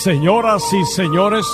Señoras y señores,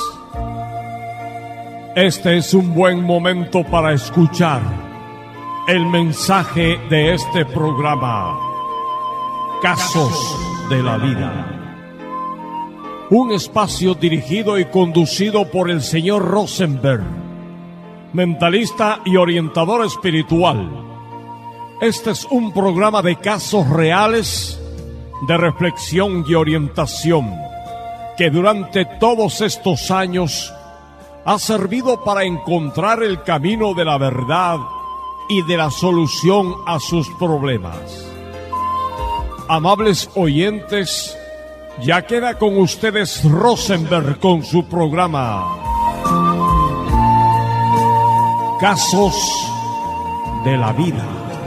este es un buen momento para escuchar el mensaje de este programa, Casos de la Vida. Un espacio dirigido y conducido por el señor Rosenberg, mentalista y orientador espiritual. Este es un programa de casos reales, de reflexión y orientación, que durante todos estos años ha servido para encontrar el camino de la verdad y de la solución a sus problemas. Amables oyentes, ya queda con ustedes Rosenberg con su programa Casos de la Vida.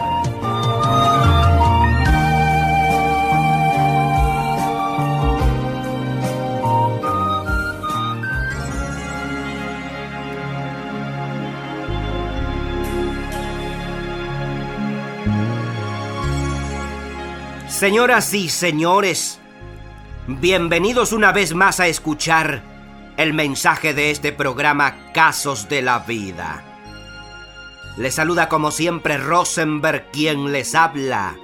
Señoras y señores, bienvenidos una vez más a escuchar el mensaje de este programa Casos de la Vida. Les saluda como siempre Rosenberg, quien les habla.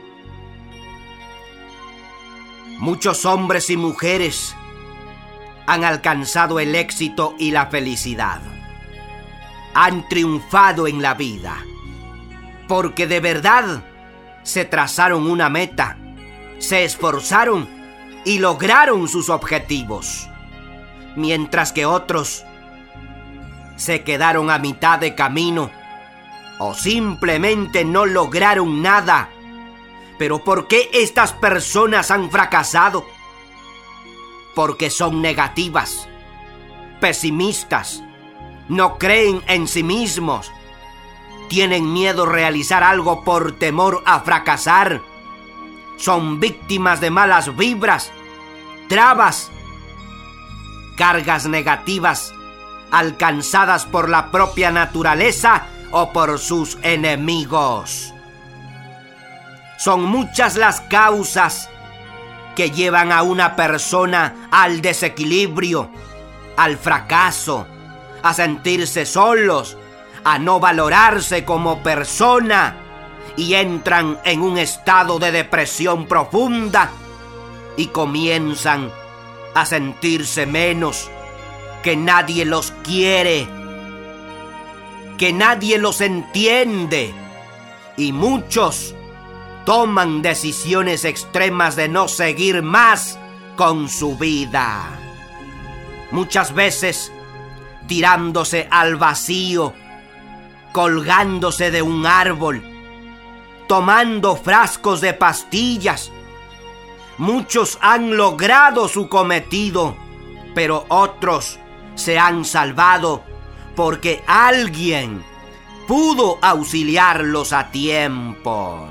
Muchos hombres y mujeres han alcanzado el éxito y la felicidad. Han triunfado en la vida, porque de verdad se trazaron una meta, se esforzaron y lograron sus objetivos, mientras que otros se quedaron a mitad de camino o simplemente no lograron nada. ¿Pero por qué estas personas han fracasado? Porque son negativas, pesimistas, no creen en sí mismos, tienen miedo a realizar algo por temor a fracasar. Son víctimas de malas vibras, trabas, cargas negativas alcanzadas por la propia naturaleza o por sus enemigos. Son muchas las causas que llevan a una persona al desequilibrio, al fracaso, a sentirse solos, a no valorarse como persona, y entran en un estado de depresión profunda y comienzan a sentirse menos, que nadie los quiere, que nadie los entiende, y muchos toman decisiones extremas de no seguir más con su vida. Muchas veces tirándose al vacío, colgándose de un árbol, tomando frascos de pastillas. Muchos han logrado su cometido, pero otros se han salvado porque alguien pudo auxiliarlos a tiempo.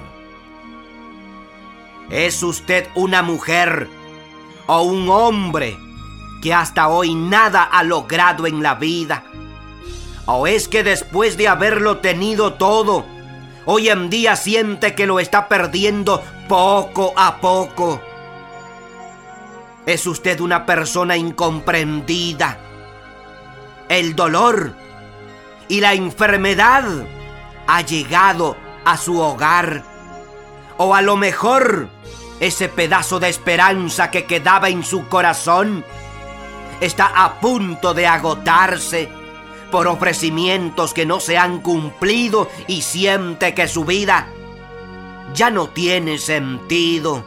¿Es usted una mujer o un hombre que hasta hoy nada ha logrado en la vida? ¿O es que después de haberlo tenido todo, hoy en día siente que lo está perdiendo poco a poco? ¿Es usted una persona incomprendida? El dolor y la enfermedad ha llegado a su hogar. O a lo mejor ese pedazo de esperanza que quedaba en su corazón está a punto de agotarse por ofrecimientos que no se han cumplido y siente que su vida ya no tiene sentido.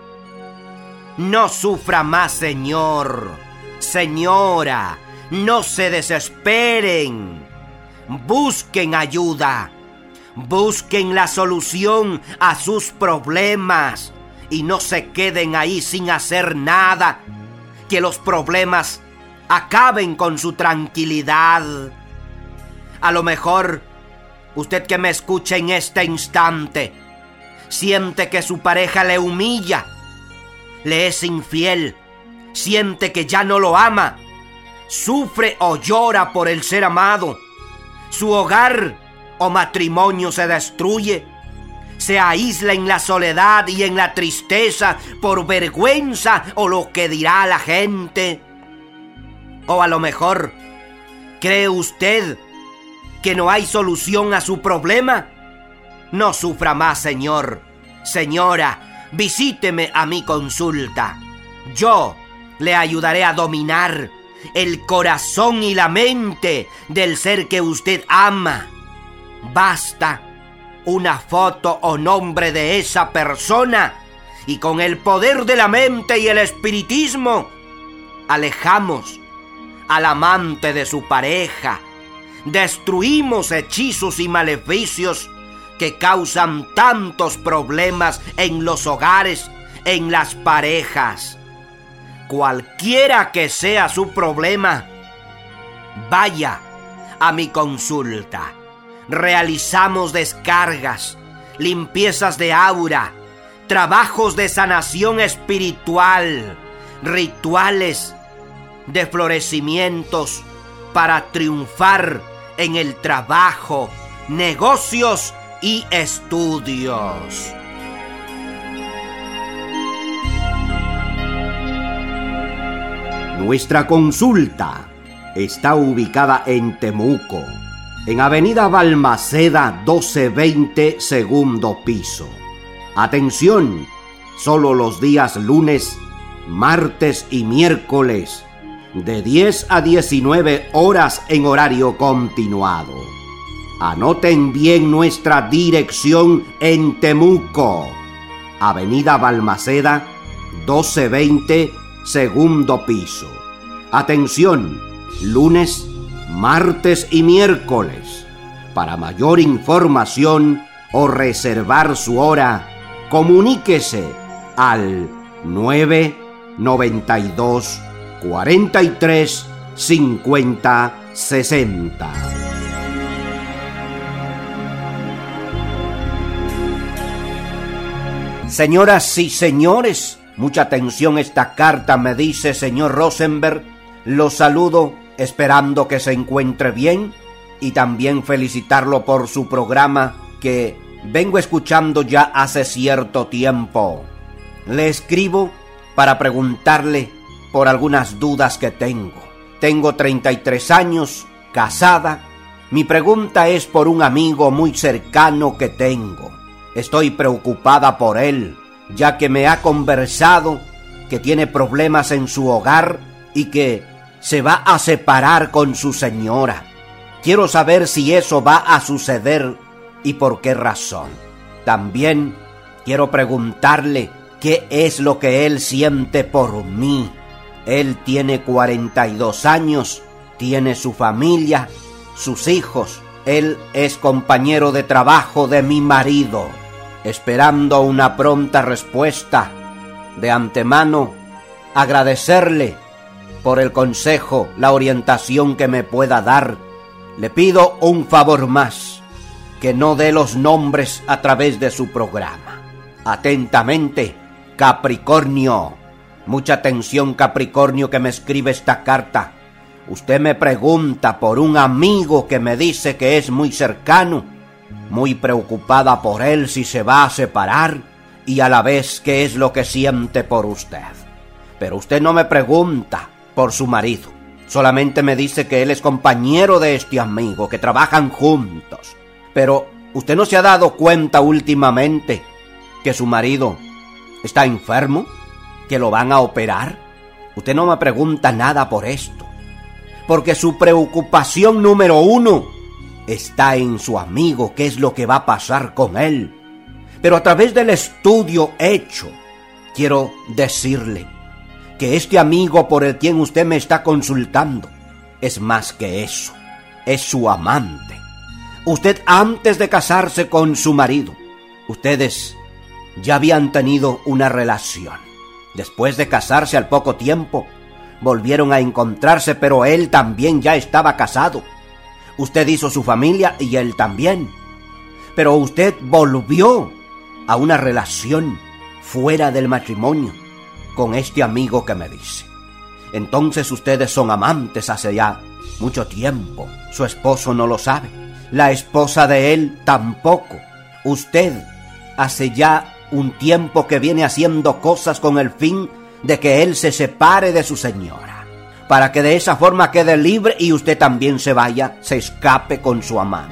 No sufra más, señor, señora, no se desesperen. Busquen ayuda, busquen la solución a sus problemas y no se queden ahí sin hacer nada. Que los problemas acaben con su tranquilidad. A lo mejor usted que me escucha en este instante siente que su pareja le humilla, le es infiel, siente que ya no lo ama, sufre o llora por el ser amado, su hogar o matrimonio se destruye, se aísla en la soledad y en la tristeza por vergüenza o lo que dirá la gente. O a lo mejor, ¿cree usted que no hay solución a su problema? No sufra más, señor. Señora, visíteme a mi consulta. Yo le ayudaré a dominar el corazón y la mente del ser que usted ama. Basta una foto o nombre de esa persona y con el poder de la mente y el espiritismo alejamos al amante de su pareja, destruimos hechizos y maleficios que causan tantos problemas en los hogares, en las parejas. Cualquiera que sea su problema, vaya a mi consulta. Realizamos descargas, limpiezas de aura, trabajos de sanación espiritual, rituales de florecimientos para triunfar en el trabajo, negocios y estudios. Nuestra consulta está ubicada en Temuco, en Avenida Balmaceda 1220, segundo piso. Atención, solo los días lunes, martes y miércoles, de 10 a 19 horas en horario continuado. Anoten bien nuestra dirección en Temuco, Avenida Balmaceda 1220, segundo piso. Atención, lunes, martes y miércoles. Para mayor información o reservar su hora, comuníquese al 992 43 50 60. Señoras y señores, mucha atención, esta carta me dice: señor Rosenberg, lo saludo esperando que se encuentre bien y también felicitarlo por su programa que vengo escuchando ya hace cierto tiempo. Le escribo para preguntarle por algunas dudas que tengo. Tengo 33 años, casada. Mi pregunta es por un amigo muy cercano que tengo. Estoy preocupada por él, ya que me ha conversado que tiene problemas en su hogar y que se va a separar con su señora. Quiero saber si eso va a suceder y por qué razón. También quiero preguntarle qué es lo que él siente por mí. Él tiene 42 años, tiene su familia, sus hijos. Él es compañero de trabajo de mi marido. Esperando una pronta respuesta. De antemano, agradecerle por el consejo, la orientación que me pueda dar. Le pido un favor más, que no dé los nombres a través de su programa. Atentamente, Capricornio. Mucha atención, Capricornio, que me escribe esta carta. Usted me pregunta por un amigo que me dice que es muy cercano, muy preocupada por él si se va a separar y a la vez qué es lo que siente por usted. Pero usted no me pregunta por su marido, solamente me dice que él es compañero de este amigo, que trabajan juntos. Pero usted no se ha dado cuenta últimamente que su marido está enfermo, que lo van a operar. Usted no me pregunta nada por esto, porque su preocupación número uno está en su amigo, qué es lo que va a pasar con él. Pero a través del estudio hecho, quiero decirle que este amigo por el quien usted me está consultando es más que eso, es su amante. Usted, antes de casarse con su marido, ustedes ya habían tenido una relación. Después de casarse, al poco tiempo, volvieron a encontrarse, pero él también ya estaba casado. Usted hizo su familia y él también. Pero usted volvió a una relación fuera del matrimonio con este amigo que me dice. Entonces ustedes son amantes hace ya mucho tiempo. Su esposo no lo sabe. La esposa de él tampoco. Usted hace ya un tiempo que viene haciendo cosas con el fin de que él se separe de su señora. para que de esa forma quede libre y usted también se vaya, se escape con su amante.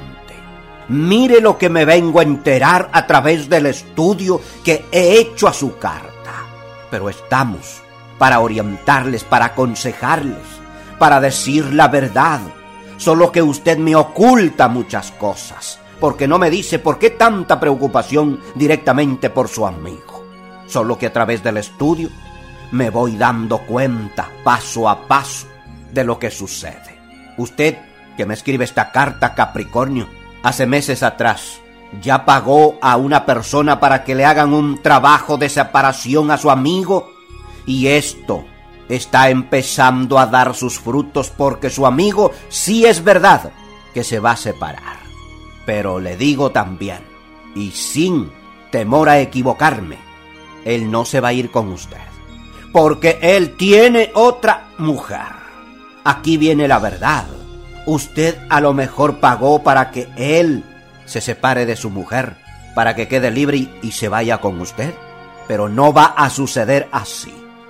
Mire lo que me vengo a enterar a través del estudio que he hecho a su carta. Pero estamos para orientarles, para aconsejarles, para decir la verdad. Solo que usted me oculta muchas cosas, porque no me dice por qué tanta preocupación directamente por su amigo. Solo que a través del estudio me voy dando cuenta, paso a paso, de lo que sucede. Usted, que me escribe esta carta, Capricornio, hace meses atrás, ya pagó a una persona para que le hagan un trabajo de separación a su amigo, y esto está empezando a dar sus frutos porque su amigo sí es verdad que se va a separar. Pero le digo también, y sin temor a equivocarme, él no se va a ir con usted, porque él tiene otra mujer. Aquí viene la verdad. Usted a lo mejor pagó para que él se separe de su mujer, para que quede libre y se vaya con usted, pero no va a suceder así.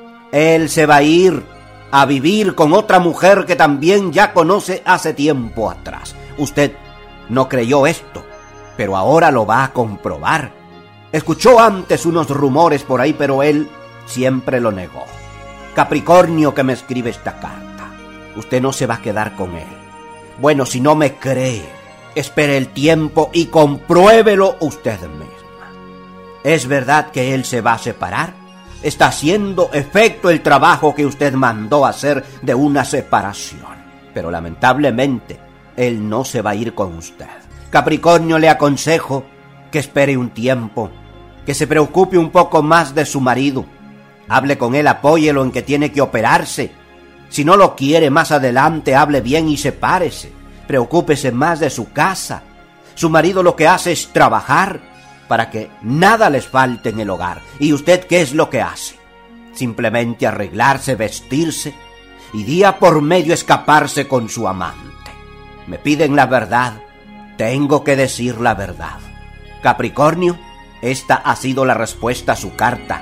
Él se va a ir a vivir con otra mujer que también ya conoce hace tiempo atrás. Usted no creyó esto, pero ahora lo va a comprobar. Escuchó antes unos rumores por ahí, pero él siempre lo negó. Capricornio, que me escribe esta carta, usted no se va a quedar con él. Bueno, si no me cree, espere el tiempo y compruébelo usted misma. ¿Es verdad que él se va a separar? Está haciendo efecto el trabajo que usted mandó hacer de una separación. Pero lamentablemente, él no se va a ir con usted. Capricornio, le aconsejo que espere un tiempo, que se preocupe un poco más de su marido. Hable con él, apóyelo en que tiene que operarse. Si no lo quiere más adelante, hable bien y sepárese. Preocúpese más de su casa. Su marido lo que hace es trabajar para que nada les falte en el hogar. ¿Y usted qué es lo que hace? Simplemente arreglarse, vestirse y día por medio escaparse con su amante. Me piden la verdad, tengo que decir la verdad. Capricornio, esta ha sido la respuesta a su carta.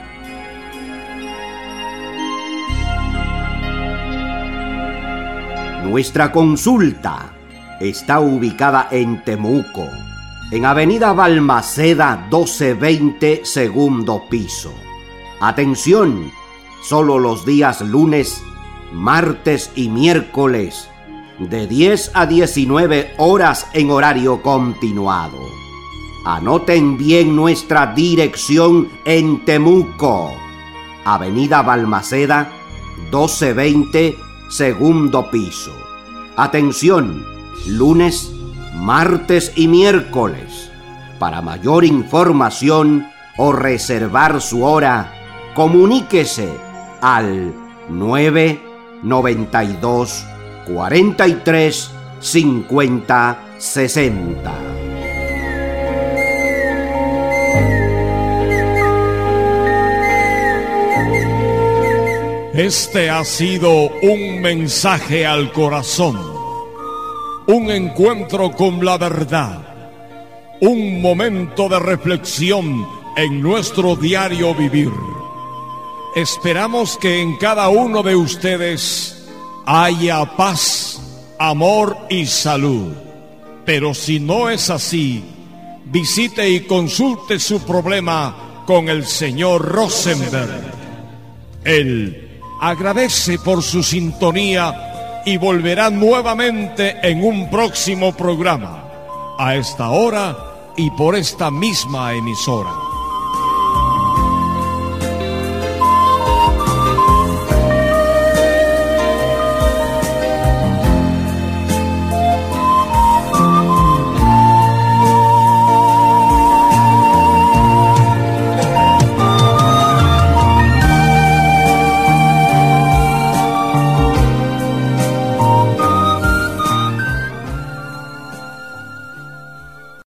Nuestra consulta está ubicada en Temuco, en Avenida Balmaceda 1220, segundo piso. Atención, solo los días lunes, martes y miércoles, de 10 a 19 horas en horario continuado. Anoten bien nuestra dirección en Temuco, Avenida Balmaceda 1220, segundo piso. Atención, lunes, martes y miércoles. Para mayor información o reservar su hora, comuníquese al 992 43 50 60. Este ha sido un mensaje al corazón, un encuentro con la verdad, un momento de reflexión en nuestro diario vivir. Esperamos que en cada uno de ustedes haya paz, amor y salud. Pero si no es así, visite y consulte su problema con el señor Rosenberg. Él agradece por su sintonía y volverá nuevamente en un próximo programa, a esta hora y por esta misma emisora.